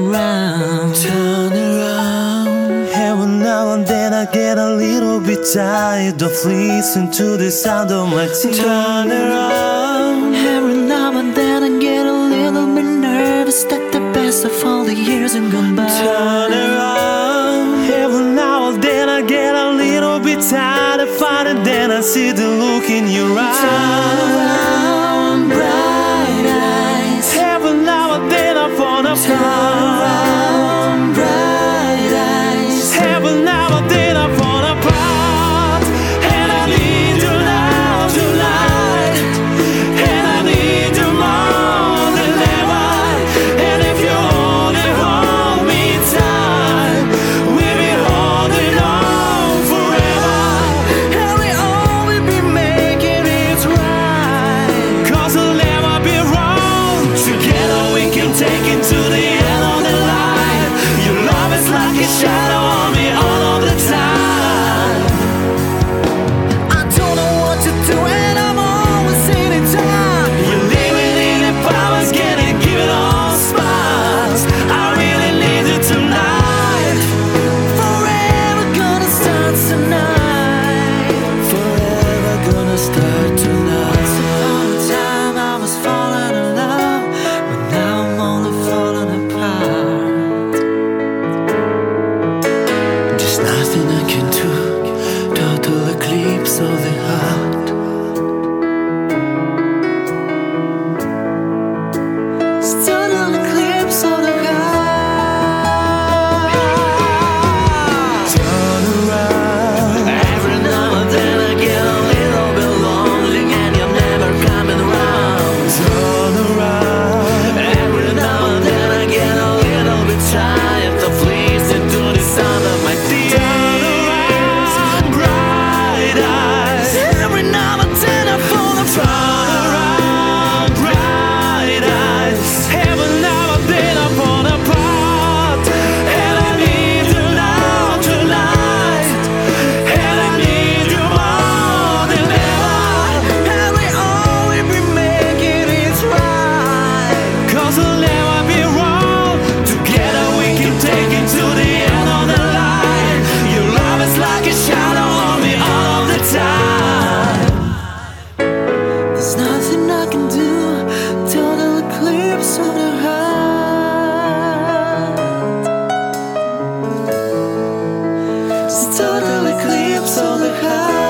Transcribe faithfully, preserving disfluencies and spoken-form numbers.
around. Turn around. Every now and then I get a little bit tired of listening to the sound of my tears. Turn around. Every now and then I get a little bit nervous that the best of all the years have gone by. Turn around. Every now and then I get a little bit tired of fighting, then I see the look in your eyes. Turn around, bright eyes. Every now and then I fall apart. Turn around, bright eyes. Every now and then I fall apart. And I need you now tonight. And I need you more than ever. And if you only hold me tight, we'll be holding on forever. And we always be making it right. Cause I'll never be wrong. Together we can take it to the end of the line. Your love is like a shadow on me all of the time. I don't know what to do and I'm always in time. You're living in the powers, getting given all smiles. I really need you tonight. Forever gonna start tonight. Forever gonna start tonight. Once upon a time I was falling in love, but now I'm only falling apart. There's nothing I can do. Total eclipse of the heart. It's total eclipse of the heart. Turn around. Every now and then I get a little bit lonely and you're never coming around. Turn around. Every now and then I get a little bit tired of listening to the sound of my tears. Turn around, bright eyes. Every now and then I fall Turn apart. around, bright eyes. Every now and then I fall apart. And I need you now tonight. And I need you more than ever. And we always be making it right. Cause I'll never be wrong. Together we can take it to the end of the line. Your love is like a shadow on me all the time. There's nothing I can do. Total eclipse of the heart. It's total eclipse of the heart.